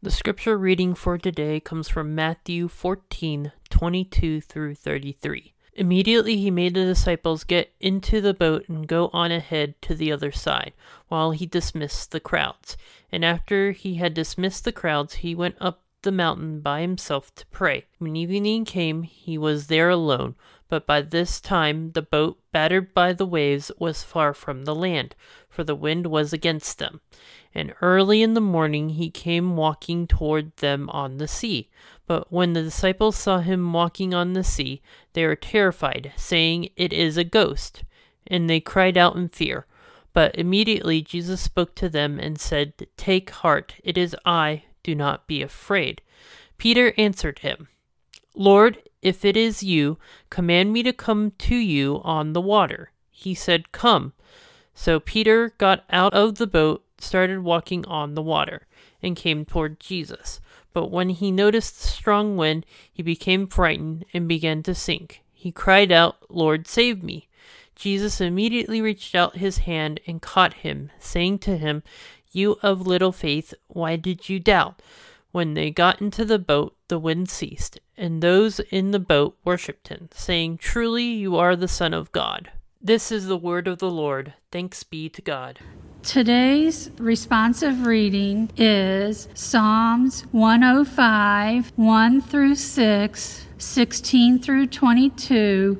The scripture reading for today comes from Matthew 14:22 through 33. Immediately he made the disciples get into the boat and go on ahead to the other side, while he dismissed the crowds. And after he had dismissed the crowds, he went up the mountain by himself to pray. When evening came, he was there alone, but by this time the boat, battered by the waves, was far from the land, for the wind was against them. And early in the morning he came walking toward them on the sea. But when the disciples saw him walking on the sea, they were terrified, saying, "It is a ghost." And they cried out in fear. But immediately Jesus spoke to them and said, "Take heart, it is I, do not be afraid." Peter answered him, "Lord, if it is you, command me to come to you on the water." He said, "Come." So Peter got out of the boat, started walking on the water, and came toward Jesus. But when he noticed the strong wind, he became frightened and began to sink. He cried out, "Lord, save me." Jesus immediately reached out his hand and caught him, saying to him, "You of little faith, why did you doubt?" When they got into the boat, the wind ceased, and those in the boat worshipped him, saying, "Truly you are the Son of God." This is the word of the Lord. Thanks be to God. Today's responsive reading is Psalms 105, 1 through 6, 16 through 22,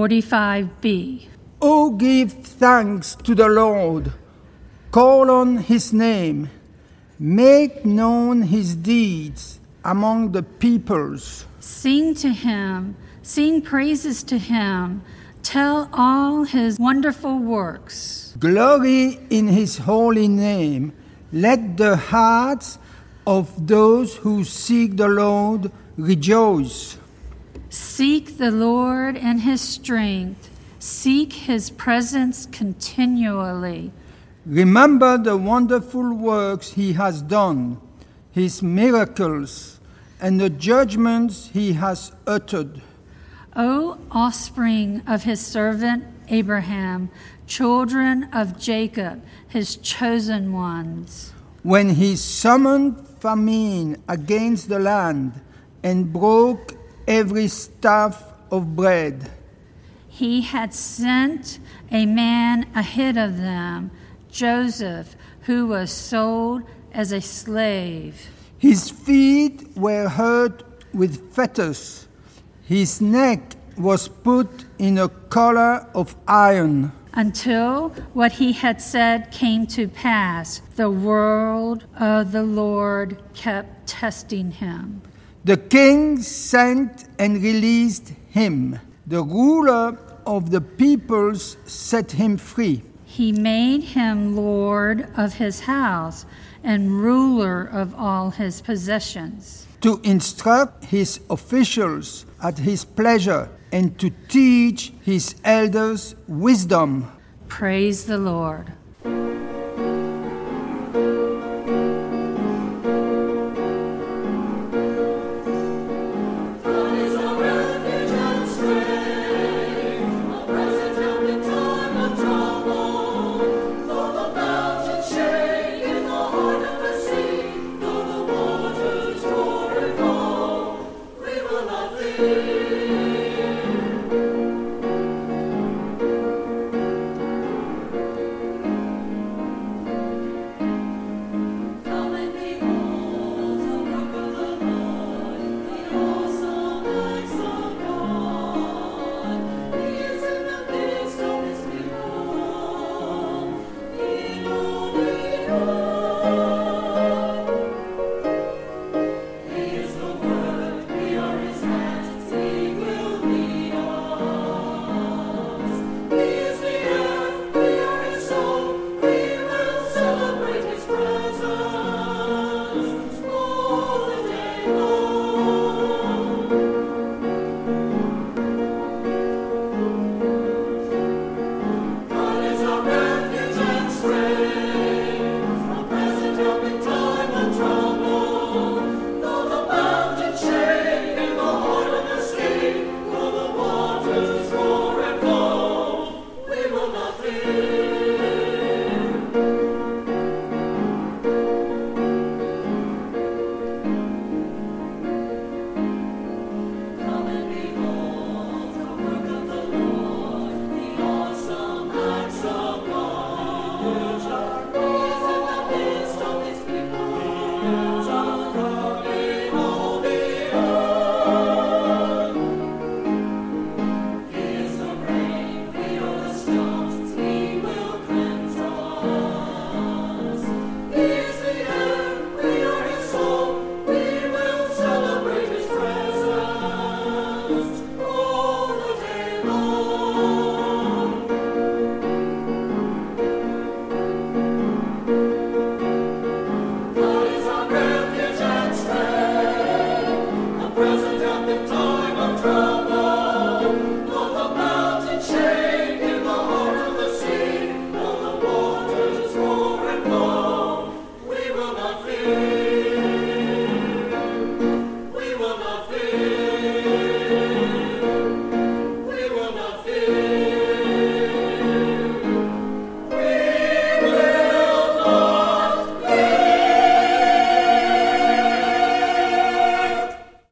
45b. Oh, give thanks to the Lord. Call on his name. Make known his deeds among the peoples. Sing to him, sing praises to him. Tell all his wonderful works. Glory in his holy name. Let the hearts of those who seek the Lord rejoice. Seek the Lord and his strength. Seek his presence continually. Remember the wonderful works he has done, his miracles, and the judgments he has uttered. O offspring of his servant Abraham, children of Jacob, his chosen ones. When he summoned famine against the land and broke every staff of bread. He had sent a man ahead of them, Joseph, who was sold as a slave. His feet were hurt with fetters. His neck was put in a collar of iron. Until what he had said came to pass, the word of the Lord kept testing him. The king sent and released him. The ruler of the peoples set him free. He made him lord of his house and ruler of all his possessions. To instruct his officials at his pleasure and to teach his elders wisdom. Praise the Lord. rock